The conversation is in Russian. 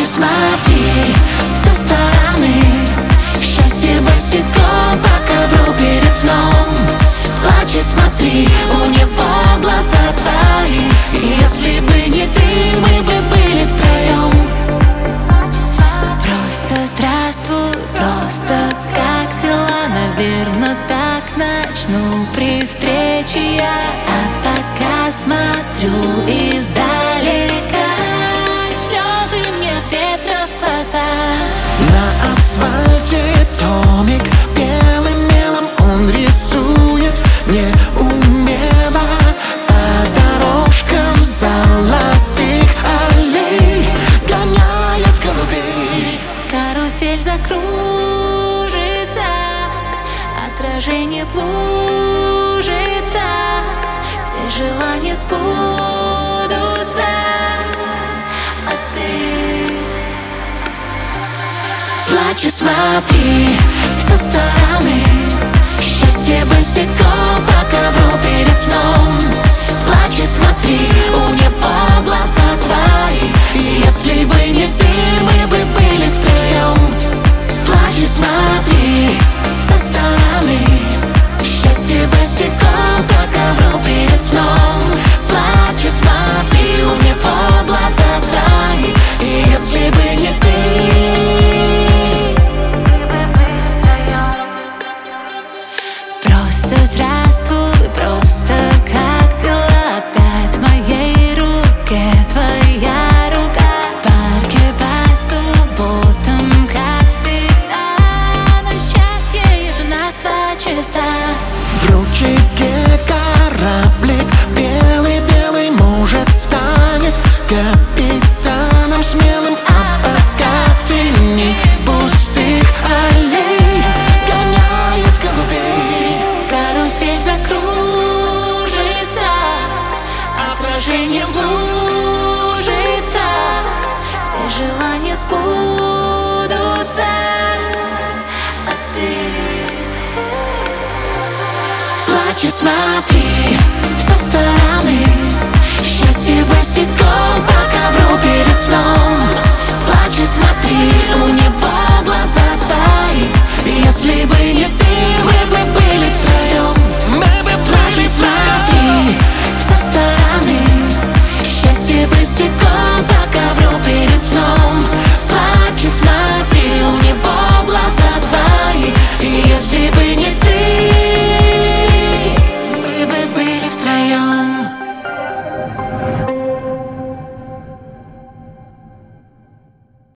Плачь и смотри со стороны. Счастье босиком по ковру перед сном. Плачь и смотри, у него глаза твои. И если бы не ты, мы бы были втроем. Просто здравствуй, просто как дела? Наверно, так начну при встрече я. А пока смотрю издалека, слезы мне от ветра в глаза. На асфальте томик белым мелом он рисует неумело по дорожкам золотых аллей гоняет голубей. Карусель закружится, отражение плужится, все желания сбудутся, а ты плачь и смотри со стороны. Счастье босиком по ковру перед сном. Плачь и смотри, у него глаза твои. И если бы не ты, мы бы были втроем. Плачь и смотри со стороны. Счастье босиком по ковру перед сном. Плачь и смотри, у него глаза твои. И если бы не ты, просто здравствуй, просто как дела? Опять в моей руке твоя рука. В парке по субботам, как всегда. На счастье есть у нас 2 часа. В ручейке кораблик белый-белый, может, станет капитаном смелым. А пока в тени пустых аллей гоняет голубей. Карусель закружится, отражение блужится, все желания сбудутся, а ты плачь и смотри со стороны.